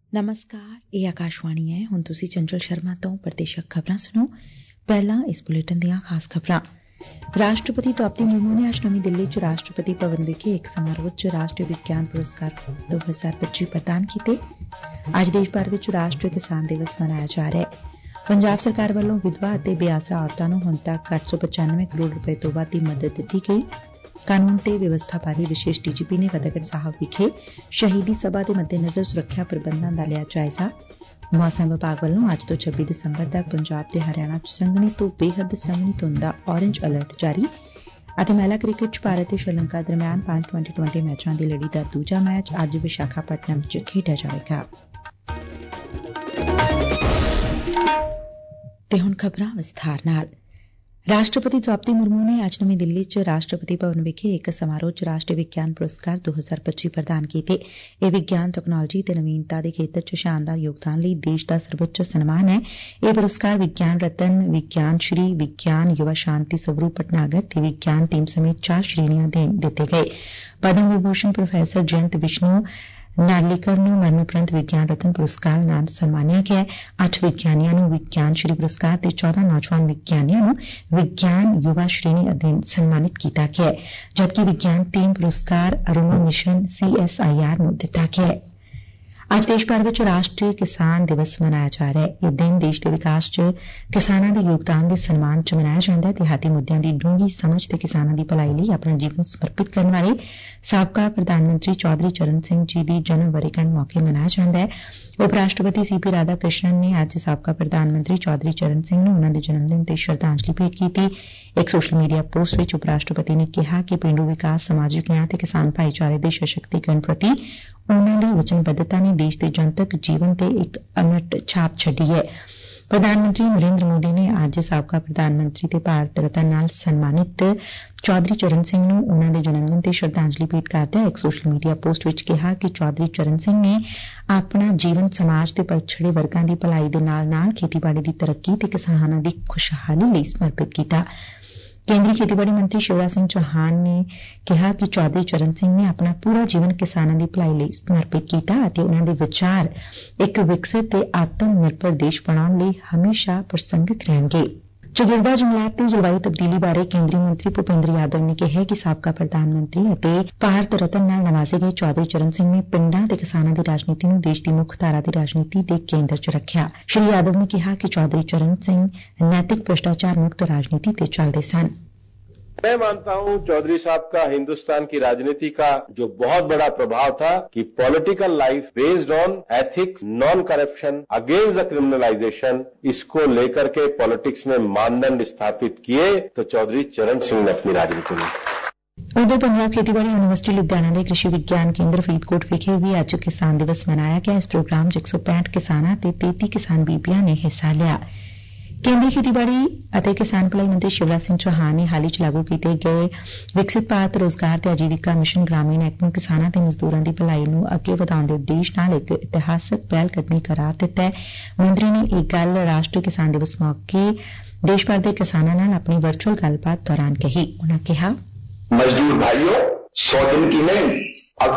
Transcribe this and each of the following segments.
ਨਮਸਕਾਰ, ਇਹ ਆਕਾਸ਼ਵਾਣੀ ਹੈ। ਹੁਣ ਤੁਸੀਂ ਚੰਚਲ ਸ਼ਰਮਾ ਤੋਂ ਪ੍ਰਤੀਸ਼ਕ ਖਬਰਾਂ ਸੁਣੋ। ਪਹਿਲਾਂ ਇਸ ਬੁਲੇਟਿਨ ਦੀਆਂ ਖਾਸ ਖਬਰਾਂ। ਰਾਸ਼ਟਰਪਤੀ ਦ੍ਰੌਪਦੀ ਮੁਰਮੂ ਨੇ ਅੱਜ ਨਵੀਂ ਦਿੱਲੀ ਚ ਰਾਸ਼ਟਰਪਤੀ ਭਵਨ ਵਿਖੇ ਇੱਕ ਸਮਾਰੋਹ ਚ ਰਾਸ਼ਟਰੀ ਵਿਗਿਆਨ ਪੁਰਸਕਾਰ 2025 ਪ੍ਰਦਾਨ ਕੀਤੇ। ਅੱਜ ਦੇਸ਼ ਭਰ ਵਿੱਚ ਰਾਸ਼ਟਰੀ ਕਿਸਾਨ ਦਿਵਸ ਮਨਾਇਆ ਜਾ ਰਿਹਾ ਹੈ। ਪੰਜਾਬ ਸਰਕਾਰ ਵੱਲੋਂ ਵਿਧਵਾ ਅਤੇ ਬੇਆਸਰਾ ਔਰਤਾਂ ਨੂੰ ਹੁਣ ਤੱਕ 895 ਕਰੋੜ ਰੁਪਏ ਤੋਂ ਵੱਧ ਦੀ ਮਦਦ ਦਿੱਤੀ ਗਈ। ਕਾਨੂੰਨ ਤੇ ਵਿਵਸਥਾ ਬਾਰੇ ਵਿਸ਼ੇਸ਼ ਡੀਜੀਪੀ ਨੇ ਫਤਿਹਗੜ੍ਹ ਸਾਹਿਬ ਵਿਖੇ ਸ਼ਹੀਦੀ ਸਭਾ ਦੇ ਮੱਦੇਨਜ਼ਰ ਸੁਰੱਖਿਆ ਪ੍ਰਬੰਧਾਂ ਦਾ ਲਿਆ ਜਾਇਜ਼ਾ। ਮੌਸਮ ਵਿਭਾਗ ਵੱਲੋਂ ਅੱਜ ਤੋਂ 26 ਦਸੰਬਰ ਤੱਕ ਪੰਜਾਬ ਤੇ ਹਰਿਆਣਾ ਚ ਸੰਘਣੀ ਤੋਂ ਬੇਹੱਦ ਸੰਘਣੀ ਧੁੰਦ ਦਾ ਔਰੇਂਜ ਅਲਰਟ ਜਾਰੀ। ਅਤੇ ਮਹਿਲਾ ਕ੍ਰਿਕਟ ਚ ਭਾਰਤ ਤੇ ਸ਼੍ਰੀਲੰਕਾ ਦਰਮਿਆਨ 5 ਟੀ20 ਮੈਚਾਂ ਦੀ ਲੜੀ ਦਾ ਦੂਜਾ ਮੈਚ ਅੱਜ ਵਿਸ਼ਾਖਾਪਟਨਮ ਚ ਖੇਡਿਆ ਜਾਵੇਗਾ। ਤੇ ਹੁਣ ਖਬਰਾਂ ਵਿਸਥਾਰ ਨਾਲ। ਰਾਸ਼ਟਰਪਤੀ ਦ੍ਰੌਪਦੀ ਮੁਰਮੂ ਨੇ ਅੱਜ ਨਵੀਂ ਦਿੱਲੀ ਚ ਰਾਸ਼ਟਰਪਤੀ ਭਵਨ ਵਿਖੇ ਇੱਕ ਸਮਾਰੋਹ ਚ ਰਾਸ਼ਟਰੀ ਵਿਗਿਆਨ ਪੁਰਸਕਾਰ 2025 ਪ੍ਰਦਾਨ ਕੀਤੇ। ਇਹ ਵਿਗਿਆਨ, ਤਕਨਾਲੋਜੀ ਤੇ ਨਵੀਨਤਾ ਦੇ ਖੇਤਰ ਚ ਸ਼ਾਨਦਾਰ ਯੋਗਦਾਨ ਲਈ ਦੇਸ਼ ਦਾ ਸਰਵਉੱਚ ਸਨਮਾਨ ਹੈ। ਇਹ ਪੁਰਸਕਾਰ ਵਿਗਿਆਨ ਰਤਨ, ਵਿਗਿਆਨ ਸ਼੍ਰੀ, ਵਿਗਿਆਨ ਯੁਵਾ ਸ਼ਾਂਤੀ ਸਵਰੂਪ ਭਟਨਾਗਰ ਤੇ ਵਿਗਿਆਨ ਟੀਮ ਸਮੇਤ 4 ਸ਼੍ਰੇਣੀਆਂ ਦੇ ਦਿੱਤੇ ਗਏ। ਪਦਮ ਵਿਭੂਸ਼ਣ ਪ੍ਰੋਫੈਸਰ ਜਯੰਤ ਵਿਸ਼ਨੂੰ ਨਾਰਲੀਕਰ ਨੂੰ ਮਰਨੋਪਰੰਤ ਵਿਗਿਆਨ ਰਤਨ ਪੁਰਸਕਾਰ ਨਾਲ ਸਨਮਾਨਿਆ ਗਿਆ। 8 ਵਿਗਿਆਨੀਆਂ ਨੂੰ ਵਿਗਿਆਨ ਸ਼੍ਰੀ ਪੁਰਸਕਾਰ ਤੇ 14 ਨੌਜਵਾਨ ਵਿਗਿਆਨੀਆਂ ਨੂੰ ਵਿਗਿਆਨ ਯੁਵਾ ਸ਼੍ਰੇਣੀ ਅਧੀਨ ਸਨਮਾਨਿਤ ਕੀਤਾ ਗਿਆ, ਜਦਕਿ ਵਿਗਿਆਨ ਟੀਮ ਪੁਰਸਕਾਰ ਅਰੋਮਾ ਮਿਸ਼ਨ CSIR ਨੂੰ ਦਿੱਤਾ ਗਿਆ। ਅੱਜ ਦੇਸ਼ ਭਰ ਵਿੱਚ ਰਾਸ਼ਟਰੀ ਕਿਸਾਨ ਦਿਵਸ ਮਨਾਇਆ ਜਾ ਰਿਹਾ ਹੈ। ਇਹ ਦਿਨ ਦੇਸ਼ ਦੇ ਵਿਕਾਸ ਚ ਕਿਸਾਨਾਂ ਦੇ ਯੋਗਦਾਨ ਦੇ ਸਨਮਾਨ ਚ ਮਨਾਇਆ ਜਾਂਦਾ ਹੈ। ਦਿਹਾਤੀ ਮੁੱਦਿਆਂ ਦੀ ਡੂੰਘੀ ਸਮਝ ਤੇ ਕਿਸਾਨਾਂ ਦੀ ਭਲਾਈ ਲਈ ਆਪਣਾ ਜੀਵਨ ਸਮਰਪਿਤ ਕਰਨ ਵਾਲੇ ਸਾਬਕਾ ਪ੍ਰਧਾਨ ਮੰਤਰੀ ਚੌਧਰੀ ਚਰਨ ਸਿੰਘ ਜੀ ਦੀ ਜਨਮ ਵਰ੍ਹੇਗੰਢ ਮੌਕੇ ਮਨਾਇਆ ਜਾਂਦਾ ਹੈ। ਉਪ ਰਾਸ਼ਟਰਪਤੀ CP ਰਾਧਾ ਕ੍ਰਿਸ਼ਨਨ ਨੇ ਅੱਜ ਸਾਬਕਾ ਪ੍ਰਧਾਨ ਮੰਤਰੀ ਚੌਧਰੀ ਚਰਨ ਸਿੰਘ ਨੂੰ ਉਨ੍ਹਾਂ ਦੇ ਜਨਮ ਦਿਨ ਤੇ ਸ਼ਰਧਾਂਜਲੀ ਭੇਟ ਕੀਤੀ। ਇੱਕ ਸੋਸ਼ਲ ਮੀਡੀਆ ਪੋਸਟ ਵਿੱਚ ਉਪ ਰਾਸ਼ਟਰਪਤੀ ਨੇ ਕਿਹਾ ਕਿ ਪੇਂਡੂ ਵਿਕਾਸ, ਸਮਾਜਿਕ ਨਿਆਂ ਤੇ ਕਿਸਾਨ ਭਾਈਚਾਰੇ ਦੇ ਸਸ਼ਕਤੀਕਰਨ ਪ੍ਰਤੀ ਉਨ੍ਹਾਂ ਦੀ ਵਚਨਬੱਧਤਾ ਨੇ ਦੇਸ਼ ਦੇ ਜਨਤਕ ਜੀਵਨ ਤੇ ਇੱਕ ਅਮਿੱਟ ਛਾਪ ਛੱਡੀ ਹੈ। ਪ੍ਰਧਾਨ ਮੰਤਰੀ ਨਰਿੰਦਰ ਮੋਦੀ ਨੇ ਅੱਜ ਸਾਬਕਾ ਪ੍ਰਧਾਨ ਮੰਤਰੀ ਤੇ ਭਾਰਤ ਰਤਨ ਨਾਲ ਸਨਮਾਨਿਤ ਚੌਧਰੀ ਚਰਨ ਸਿੰਘ ਨੂੰ ਉਨ੍ਹਾਂ ਦੇ ਜਨਮ ਦਿਨ ਤੇ ਸ਼ਰਧਾਂਜਲੀ ਭੇਟ ਕਰਦਿਆਂ ਇੱਕ ਸੋਸ਼ਲ ਮੀਡੀਆ ਪੋਸਟ ਵਿੱਚ ਕਿਹਾ ਕਿ ਚੌਧਰੀ ਚਰਨ ਸਿੰਘ ਨੇ ਆਪਣਾ ਜੀਵਨ ਸਮਾਜ ਦੇ ਪਛੜੇ ਵਰਗਾਂ ਦੀ ਭਲਾਈ ਦੇ ਨਾਲ-ਨਾਲ ਖੇਤੀਬਾੜੀ ਦੀ ਤਰੱਕੀ ਤੇ ਕਿਸਾਨਾਂ ਦੀ ਖੁਸ਼ਹਾਲੀ ਲਈ ਸਮਰਪਿਤ ਕੀਤਾ। ਕੇਂਦਰੀ ਖੇਤੀਬਾੜੀ ਮੰਤਰੀ ਸ਼ਿਵਰਾਜ ਸਿੰਘ ਚੌਹਾਨ ਨੇ ਕਿਹਾ ਕਿ ਚੌਧਰੀ ਚਰਨ ਸਿੰਘ ਨੇ ਆਪਣਾ ਪੂਰਾ ਜੀਵਨ ਕਿਸਾਨਾਂ ਦੀ ਭਲਾਈ ਲਈ ਸਮਰਪਿਤ ਕੀਤਾ ਅਤੇ ਉਨ੍ਹਾਂ ਦੇ ਵਿਚਾਰ ਇੱਕ ਵਿਕਸਿਤ ਤੇ ਆਤਮ ਨਿਰਭਰ ਦੇਸ਼ ਬਣਾਉਣ ਲਈ ਹਮੇਸ਼ਾ ਪ੍ਰਸੰਗਿਕ ਰਹਿਣਗੇ। ਚੌਗਿਰਦਾ ਜੰਗਲਾਤ ਤੇ ਜਲਵਾਯੂ ਤਬਦੀਲੀ ਬਾਰੇ ਕੇਂਦਰੀ ਮੰਤਰੀ ਭੁਪਿੰਦਰ ਯਾਦਵ ਨੇ ਕਿਹਾ ਕਿ ਸਾਬਕਾ ਪ੍ਰਧਾਨ ਮੰਤਰੀ ਅਤੇ ਭਾਰਤ ਰਤਨ ਨਾਲ ਨਵਾਜ਼ੇ ਗਏ ਚੌਧਰੀ ਚਰਨ ਸਿੰਘ ਨੇ ਪਿੰਡਾਂ ਤੇ ਕਿਸਾਨਾਂ ਦੀ ਰਾਜਨੀਤੀ ਨੂੰ ਦੇਸ਼ ਦੀ ਮੁੱਖ ਧਾਰਾ ਦੀ ਰਾਜਨੀਤੀ ਦੇ ਕੇਂਦਰ 'ਚ ਰੱਖਿਆ। ਸ਼੍ਰੀ ਯਾਦਵ ਨੇ ਕਿਹਾ ਕਿ ਚੌਧਰੀ ਚਰਨ ਸਿੰਘ ਨੈਤਿਕ भ्रष्टाचार मुक्त राजनीति पे चलते सन। मैं मानता हूं चौधरी साहब का हिंदुस्तान की राजनीति का जो बहुत बड़ा प्रभाव था कि political life based on ethics, non corruption, against the criminalisation, इसको लेकर के पॉलिटिक्स में मानदंड स्थापित किए तो चौधरी चरण सिंह ने अपनी राजनीति में। ਉਧਰ ਪੰਜਾਬ ਖੇਤੀਬਾੜੀ ਯੂਨੀਵਰਸਿਟੀ ਲੁਧਿਆਣਾ ਦੇ ਕ੍ਰਿਸ਼ੀ ਵਿਗਿਆਨ ਕੇਂਦਰ ਫਰੀਦਕੋਟ ਵਿਖੇ ਵੀ ਅੱਜ ਕਿਸਾਨ ਦਿਵਸ ਮਨਾਇਆ ਗਿਆ। ਇਸ ਪ੍ਰੋਗਰਾਮ 'ਚ 165 ਕਿਸਾਨਾਂ ਤੇ 33 ਕਿਸਾਨ ਬੀਬੀਆਂ ਨੇ ਹਿੱਸਾ ਲਿਆ। ਕੇਂਦਰੀ ਖੇਤੀਬਾੜੀ ਅਤੇ ਕਿਸਾਨ ਭਲਾਈ ਮੰਤਰੀ ਸ਼ਿਵਰਾਜ ਸਿੰਘ ਚੌਹਾਨ ਨੇ ਹਾਲ ਹੀ 'ਚ ਲਾਗੂ ਕੀਤੇ ਗਏ ਵਿਕਸਿਤ ਭਾਰਤ ਰੋਜ਼ਗਾਰ ਤੇ ਆਜੀਵਿਕਾ ਮਿਸ਼ਨ ਗ੍ਰਾਮੀਣ ਐਕਟ ਨੂੰ ਕਿਸਾਨਾਂ ਤੇ ਮਜ਼ਦੂਰਾਂ ਦੀ ਭਲਾਈ ਨੂੰ ਅੱਗੇ ਵਧਾਉਣ ਦੇ ਉਦੇਸ਼ ਨਾਲ ਇੱਕ ਇਤਿਹਾਸਕ ਪਹਿਲ ਕਦਮੀ ਕਰਾਰ ਦਿੱਤਾ ਹੈ। ਮੰਤਰੀ ਨੇ ਇਹ ਗੱਲ ਰਾਸ਼ਟਰੀ ਕਿਸਾਨ ਦਿਵਸ ਮੌਕੇ ਦੇਸ਼ ਭਰ ਦੇ ਕਿਸਾਨਾਂ ਨਾਲ ਆਪਣੀ ਵਰਚੁਅਲ ਗੱਲਬਾਤ ਦੌਰਾਨ ਕਹੀ। ਉਨ੍ਹਾਂ ਕਿਹਾ, मजदूर भाइयों, 100 दिन की नहीं, अब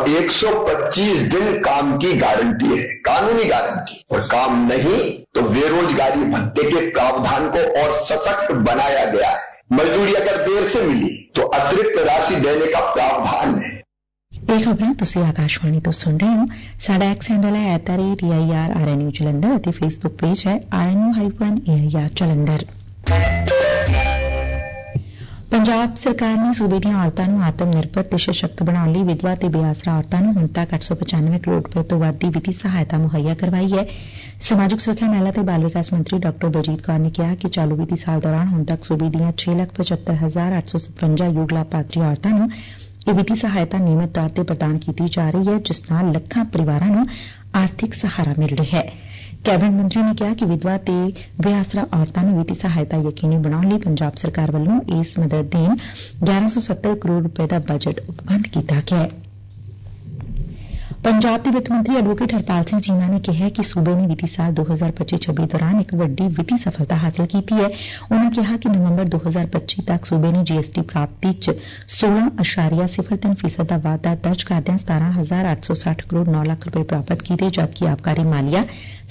125 दिन काम की गारंटी है, कानूनी गारंटी। और काम नहीं तो बेरोजगारी भत्ते के प्रावधान को और सशक्त बनाया गया है। मजदूरी अगर देर से मिली तो अतिरिक्त राशि देने का प्रावधान है। ਇਹ ਖਬਰਾਂ ਤੁਸੀਂ ਆਕਾਸ਼ਵਾਣੀ ਤੋਂ ਸੁਣ ਰਹੇ ਹੋ। ਸਾਡਾ ਐਕਸ ਹੈਂਡਲ ਹੈ @AIRRNU ਜਲੰਧਰ ਅਤੇ ਫੇਸਬੁੱਕ ਪੇਜ ਹੈ RNU-AIR ਜਲੰਧਰ। ਪੰਜਾਬ ਸਰਕਾਰ ਨੇ ਸੂਬੇ ਦੀਆਂ ਔਰਤਾਂ ਨੂੰ ਆਤਮ ਨਿਰਭਰ ਤੇ ਸਸ਼ਕਤ ਬਣਾਉਣ ਲਈ ਵਿਧਵਾ ਤੇ ਬੇਆਸਰਾ ਔਰਤਾਂ ਨੂੰ ਹੁਣ ਤੱਕ 895 ਕਰੋੜ ਰੁਪਏ ਤੋਂ ਵੱਧ ਦੀ ਵਿੱਤੀ ਸਹਾਇਤਾ ਮੁਹੱਈਆ ਕਰਵਾਈ ਹੈ। ਸਮਾਜਿਕ ਸੁਰੱਖਿਆ, ਮਹਿਲਾ ਤੇ ਬਾਲ ਵਿਕਾਸ ਮੰਤਰੀ ਡਾ. ਬਲਜੀਤ ਕੌਰ ਨੇ ਕਿਹਾ ਕਿ ਚਾਲੂ ਵਿੱਤੀ ਸਾਲ ਦੌਰਾਨ ਹੁਣ ਤੱਕ ਸੂਬੇ ਦੀਆਂ 6,75,857 ਯੋਗ ਲਾਭਪਾਤਰੀ ਔਰਤਾਂ ਨੂੰ ਇਹ ਵਿੱਤੀ ਸਹਾਇਤਾ ਨਿਯਮਿਤ ਤੌਰ ਤੇ ਪ੍ਰਦਾਨ ਕੀਤੀ ਜਾ ਰਹੀ ਹੈ, ਜਿਸ ਨਾਲ ਲੱਖਾਂ ਪਰਿਵਾਰਾਂ ਨੂੰ ਆਰਥਿਕ ਸਹਾਰਾ ਮਿਲ ਰਿਹਾ ਹੈ। ਕੈਬਨਿਟ ਮੰਤਰੀ ਨੇ ਕਿਹਾ ਕਿ ਵਿਧਵਾ ਤੇ ਬੇਆਸਰਾ ਔਰਤਾਂ ਨੂੰ ਵਿੱਤੀ ਸਹਾਇਤਾ ਯਕੀਨੀ ਬਣਾਉਣ ਲਈ ਪੰਜਾਬ ਸਰਕਾਰ ਵੱਲੋਂ ਇਸ ਮਦਦ ਦੇਣ 1170 ਕਰੋੜ ਰੁਪਏ ਦਾ ਬਜਟ ਉਪਬੰਧ ਕੀਤਾ ਗਿਆ ਹੈ। ਪੰਜਾਬ ਦੇ ਵਿੱਤ ਮੰਤਰੀ ਐਡਵੋਕੇਟ ਹਰਪਾਲ ਸਿੰਘ ਚੀਮਾ ਨੇ ਕਿਹਾ ਕਿ ਸੂਬੇ ਨੇ ਵਿੱਤੀ ਸਾਲ 2025-26 ਦੌਰਾਨ ਇੱਕ ਵੱਡੀ ਵਿੱਤੀ ਸਫਲਤਾ ਹਾਸਲ ਕੀਤੀ ਹੈ। ਉਨ੍ਹਾਂ ਕਿਹਾ ਕਿ ਨਵੰਬਰ 2025 ਤੱਕ ਸੂਬੇ ਨੇ GST ਪ੍ਰਾਪਤੀ 'ਚ 16.03% ਦਾ ਵਾਧਾ ਦਰਜ ਕਰਦਿਆਂ 17,860 ਕਰੋੜ 9 ਲੱਖ ਰੁਪਏ ਪ੍ਰਾਪਤ ਕੀਤੇ, ਜਦਕਿ ਆਬਕਾਰੀ ਮਾਲੀਆ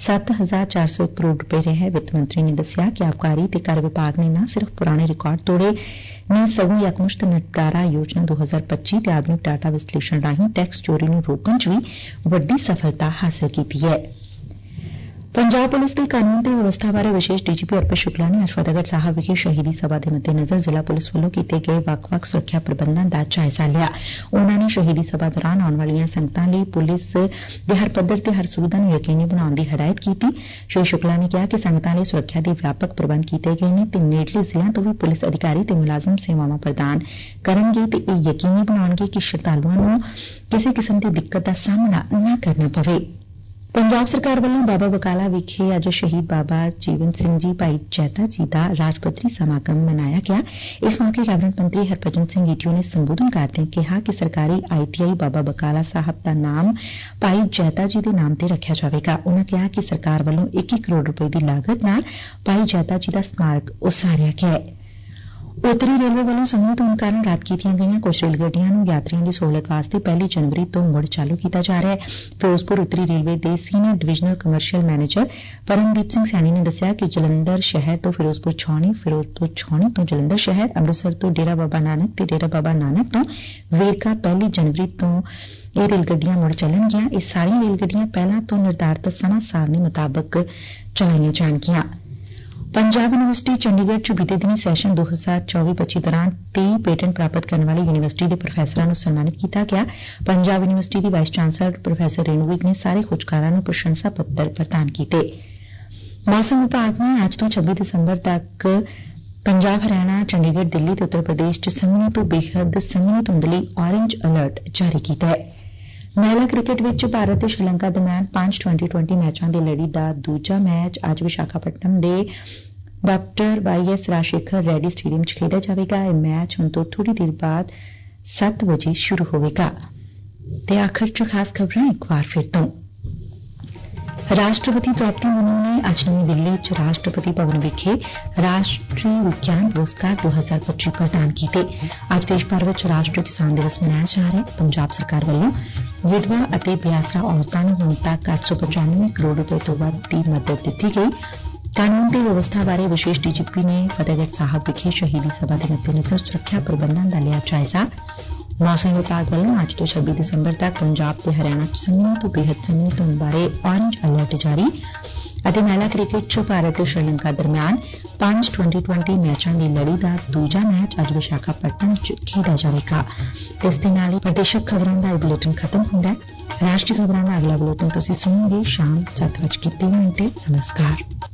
7,400 ਕਰੋੜ ਰੁਪਏ ਰਿਹਾ। ਵਿੱਤ ਮੰਤਰੀ ਨੇ ਦੱਸਿਆ ਕਿ ਆਬਕਾਰੀ ਤੇ ਕਰ ਵਿਭਾਗ ਨੇ ਨਾ ਸਿਰਫ ਪੁਰਾਣੇ ਰਿਕਾਰਡ ਤੋੜੇ ਨੇ, ਸਗੋਂ ਯਕਮੁਸ਼ਤ ਨਿਪਟਾਰਾ ਯੋਜਨਾ 2025 ਤੇ ਆਧੁਨਿਕ ਡਾਟਾ ਵਿਸ਼ਲੇਸ਼ਣ ਰਾਹੀਂ ਟੈਕਸ ਚੋਰੀ ਨੂੰ ਰੋਕਣ 'ਚ ਵੀ ਵੱਡੀ ਸਫਲਤਾ ਹਾਸਲ ਕੀਤੀ ਹੈ। ਪੰਜਾਬ ਪੁਲਿਸ ਦੇ ਕਾਨੂੰਨ ਤੇ ਵਿਵਸਥਾ ਬਾਰੇ ਵਿਸ਼ੇਸ਼ DGP ਅਰਪਿਤ ਸ਼ੁਕਲਾ ਨੇ ਅੱਜ ਫਤਿਹਗੜ੍ਹ ਸਾਹਿਬ ਵਿਖੇ ਸ਼ਹੀਦੀ ਸਭਾ ਦੇ ਮੱਦੇਨਜ਼ਰ ਜ਼ਿਲ੍ਹਾ ਪੁਲਿਸ ਵੱਲੋਂ ਕੀਤੇ ਗਏ ਵੱਖ-ਵੱਖ ਸੁਰੱਖਿਆ ਪ੍ਰਬੰਧਾਂ ਦਾ ਜਾਇਜ਼ਾ ਲਿਆ। ਉਨ੍ਹਾਂ ਨੇ ਸ਼ਹੀਦੀ ਸਭਾ ਦੌਰਾਨ ਆਉਣ ਵਾਲੀਆਂ ਸੰਗਤਾਂ ਲਈ ਪੁਲਿਸ ਦੇ ਹਰ ਪੱਧਰ ਤੇ ਹਰ ਸੁਵਿਧਾ ਨੂੰ ਯਕੀਨੀ ਬਣਾਉਣ ਦੀ ਹਦਾਇਤ ਕੀਤੀ। ਸ਼੍ਰੀ ਸ਼ੁਕਲਾ ਨੇ ਕਿਹਾ ਕਿ ਸੰਗਤਾਂ ਲਈ ਸੁਰੱਖਿਆ ਦੇ ਵਿਆਪਕ ਪ੍ਰਬੰਧ ਕੀਤੇ ਗਏ ਨੇ ਤੇ ਨੇੜਲੇ ਜ਼ਿਲ੍ਹਿਆਂ ਤੋਂ ਵੀ ਪੁਲਿਸ ਅਧਿਕਾਰੀ ਤੇ ਮੁਲਾਜ਼ਮ ਸੇਵਾਵਾਂ ਪ੍ਰਦਾਨ ਕਰਨਗੇ ਤੇ ਇਹ ਯਕੀਨੀ ਬਣਾਉਣਗੇ ਕਿ ਸ਼ਰਧਾਲੂਆਂ ਨੂੰ ਕਿਸੇ ਕਿਸਮ ਦੀ ਦਿੱਕਤ ਦਾ ਸਾਹਮਣਾ ਨਾ ਕਰਨਾ ਪਵੇ। ਪੰਜਾਬ ਸਰਕਾਰ ਵੱਲੋਂ ਬਾਬਾ ਬਕਾਲਾ ਵਿਖੇ ਅੱਜ ਸ਼ਹੀਦ ਬਾਬਾ ਜੀਵਨ ਸਿੰਘ ਜੀ ਭਾਈ ਜੈਤਾ ਜੀ ਦਾ ਰਾਜ ਪੱਧਰੀ ਸਮਾਗਮ ਮਨਾਇਆ ਗਿਆ। ਇਸ ਮੌਕੇ ਕੈਬਨਿਟ ਮੰਤਰੀ ਹਰਭਜਨ ਸਿੰਘ ਈਟੀਓ ਨੇ ਸੰਬੋਧਨ ਕਰਦਿਆਂ ਕਿਹਾ ਕਿ ਸਰਕਾਰੀ ITI ਬਾਬਾ ਬਕਾਲਾ ਸਾਹਿਬ ਦਾ ਨਾਮ ਭਾਈ ਜੈਤਾ ਜੀ ਦੇ ਨਾਮ ਤੇ ਰੱਖਿਆ ਜਾਵੇਗਾ। ਉਨ੍ਹਾਂ ਕਿਹਾ ਕਿ ਸਰਕਾਰ ਵੱਲੋਂ 21 ਕਰੋੜ ਰੁਪਏ ਦੀ ਲਾਗਤ ਨਾਲ ਭਾਈ ਜੈਤਾ ਜੀ ਦਾ ਸਮਾਰਕ ਉਸਾਰਿਆ ਗਿਆ ਹੈ। ਉੱਤਰੀ ਰੇਲਵੇ ਵੱਲੋਂ ਸੰਘਣੀ ਧੁੰਦ ਕਾਰਨ ਰੱਦ ਕੀਤੀਆਂ ਗਈਆਂ ਕੁਝ ਰੇਲ ਗੱਡੀਆਂ ਨੂੰ ਯਾਤਰੀਆਂ ਦੀ ਸਹੂਲਤ ਵਾਸਤੇ 1 ਜਨਵਰੀ ਤੋਂ ਮੁੜ ਚਾਲੂ ਕੀਤਾ ਜਾ ਰਿਹਾ ਹੈ। ਫਿਰੋਜ਼ਪੁਰ ਉੱਤਰੀ ਰੇਲਵੇ ਦੇ senior divisional commercial manager Parmdeep Singh Saini ਨੇ ਦੱਸਿਆ ਕਿ ਜਲੰਧਰ ਸ਼ਹਿਰ ਤੋਂ ਫਿਰੋਜ਼ਪੁਰ ਛਾਉਣੀ, ਫਿਰੋਜ਼ਪੁਰ ਛਾਉਣੀ ਤੋਂ ਜਲੰਧਰ ਸ਼ਹਿਰ, ਅੰਮ੍ਰਿਤਸਰ ਤੋਂ ਡੇਰਾ ਬਾਬਾ ਨਾਨਕ ਤੇ ਡੇਰਾ ਬਾਬਾ ਨਾਨਕ ਤੋਂ ਵੇਰਕਾ 1 ਜਨਵਰੀ ਤੋਂ ਇਹ ਰੇਲ ਗੱਡੀਆਂ ਮੁੜ ਚੱਲਣਗੀਆਂ। ਇਹ ਸਾਰੀਆਂ ਰੇਲ ਗੱਡੀਆਂ ਪਹਿਲਾਂ ਤੋਂ ਨਿਰਧਾਰਤ ਸਮਾਂ ਸਾਰਣੀ ਮੁਤਾਬਕ ਚਲਾਈਆਂ ਜਾਣਗੀਆਂ। ਪੰਜਾਬ ਯੂਨੀਵਰਸਿਟੀ ਚੰਡੀਗੜ੍ਹ 'ਚ ਬੀਤੇ ਦਿਨੀ ਸੈਸ਼ਨ 2024-25 ਦੌਰਾਨ 23 ਪੇਟੈਂਟ ਪ੍ਰਾਪਤ ਕਰਨ ਵਾਲੀ ਯੂਨੀਵਰਸਿਟੀ ਦੇ ਪ੍ਰੋਫੈਸਰਾਂ ਨੂੰ ਸਨਮਾਨਿਤ ਕੀਤਾ ਗਿਆ। ਪੰਜਾਬ ਯੂਨੀਵਰਸਿਟੀ ਦੀ vice chancellor professor Renu Vig ਨੇ ਸਾਰੇ ਖੋਜਕਾਰਾਂ ਨੂੰ ਪ੍ਰਸ਼ੰਸਾ ਪੱਤਰ ਪ੍ਰਦਾਨ ਕੀਤੇ। ਮੌਸਮ ਵਿਭਾਗ ਨੇ ਅੱਜ ਤੋਂ 26 ਦਸੰਬਰ ਤੱਕ ਪੰਜਾਬ, ਹਰਿਆਣਾ, ਚੰਡੀਗੜ੍ਹ, ਦਿੱਲੀ ਤੇ ਉੱਤਰ ਪ੍ਰਦੇਸ਼ 'ਚ ਸੰਘਣੀ ਤੋਂ ਬੇਹੱਦ ਸੰਘਣੀ ਧੁੰਦ ਲਈ ਔਰੇਂਜ ਅਲਰਟ ਜਾਰੀ ਕੀਤਾ ਹੈ। ਮਹਿਲਾ ਕ੍ਰਿਕਟ ਵਿੱਚ ਭਾਰਤ ਤੇ ਸ਼੍ਰੀਲੰਕਾ ਦਰਮਿਆਨ 5 T20 ਮੈਚਾਂ ਦੀ ਲੜੀ ਦਾ ਦੂਜਾ ਮੈਚ ਅੱਜ ਵਿਸ਼ਾਖਾਪਟਨਮ ਦੇ doctor YS Rajasekhar Reddy stadium 'ਚ ਖੇਡਿਆ ਜਾਵੇਗਾ। ਇਹ ਮੈਚ ਹੁਣ ਤੋਂ ਥੋੜੀ ਦੇਰ ਬਾਅਦ 7 ਵਜੇ ਸ਼ੁਰੂ ਹੋਵੇਗਾ। ਤੇ ਆਖਰ 'ਚ ਖਾਸ ਖਬਰਾਂ ਇੱਕ ਵਾਰ ਫਿਰ ਤੋਂ। ਰਾਸ਼ਟਰਪਤੀ ਦ੍ਰੌਪਦੀ ਮੁਰਮੂ ਨੇ ਅੱਜ ਨਵੀਂ ਦਿੱਲੀ 'ਚ ਰਾਸ਼ਟਰਪਤੀ ਭਵਨ ਵਿਖੇ ਰਾਸ਼ਟਰੀ ਵਿਗਿਆਨ ਪੁਰਸਕਾਰ 2025 ਪ੍ਰਦਾਨ ਕੀਤੇ। ਅੱਜ ਦੇਸ਼ ਭਰ ਵਿੱਚ ਰਾਸ਼ਟਰੀ ਕਿਸਾਨ ਦਿਵਸ ਮਨਾਇਆ ਜਾ ਰਿਹਾ ਹੈ। ਪੰਜਾਬ ਸਰਕਾਰ ਵੱਲੋਂ ਵਿਧਵਾ ਅਤੇ ਬੇਆਸਰਾ ਔਰਤਾਂ ਨੂੰ ਹੁਣ ਤੱਕ 895 ਕਰੋੜ ਰੁਪਏ ਤੋਂ ਵੱਧ ਦੀ ਮਦਦ ਦਿੱਤੀ ਗਈ। ਕਾਨੂੰਨ ਤੇ ਵਿਵਸਥਾ ਬਾਰੇ ਵਿਸ਼ੇਸ਼ DGP ਨੇ ਫਤਿਹਗੜ੍ਹ ਸਾਹਿਬ ਵਿਖੇ ਸ਼ਹੀਦੀ ਸਭਾ ਦੇ ਮੱਦੇਨਜ਼ਰ ਸੁਰੱਖਿਆ ਪ੍ਰਬੰਧਾਂ ਦਾ ਲਿਆ ਜਾਇਜ਼ਾ। ਮੌਸਮ ਵਿਭਾਗ ਵੱਲੋਂ ਅੱਜ ਤੋਂ 26 ਦਸੰਬਰ ਤੱਕ ਪੰਜਾਬ ਤੇ ਹਰਿਆਣਾ 'ਚ ਸੰਘਣੀ ਤੋਂ ਬੇਹੱਦ ਸੰਘਣੀ ਧੁੰਦ ਬਾਰੇ ਔਰੇਂਜ ਅਲਰਟ ਜਾਰੀ। ਅਤੇ ਮਹਿਲਾ ਕ੍ਰਿਕਟ 'ਚ ਭਾਰਤ ਤੇ ਸ਼੍ਰੀਲੰਕਾ ਦਰਮਿਆਨ 5 T20 ਮੈਚਾਂ ਦੀ ਲੜੀ ਦਾ ਦੂਜਾ ਮੈਚ ਅੱਜ ਵਿਸ਼ਾਖਾਪਟਨਮ 'ਚ ਖੇਡਿਆ ਜਾਵੇਗਾ। ਇਸ ਦੇ ਨਾਲ ਹੀ ਪ੍ਰਦੇਸ਼ਕ ਖਬਰਾਂ ਦਾ ਇਹ ਬੁਲੇਟਿਨ ਖਤਮ ਹੁੰਦਾ ਹੈ। ਰਾਸ਼ਟਰੀ ਖਬਰਾਂ ਦਾ ਅਗਲਾ ਬੁਲੇਟਿਨ ਤੁਸੀਂ ਸੁਣੋਗੇ ਸ਼ਾਮ 7:03 ਨਮਸਕਾਰ।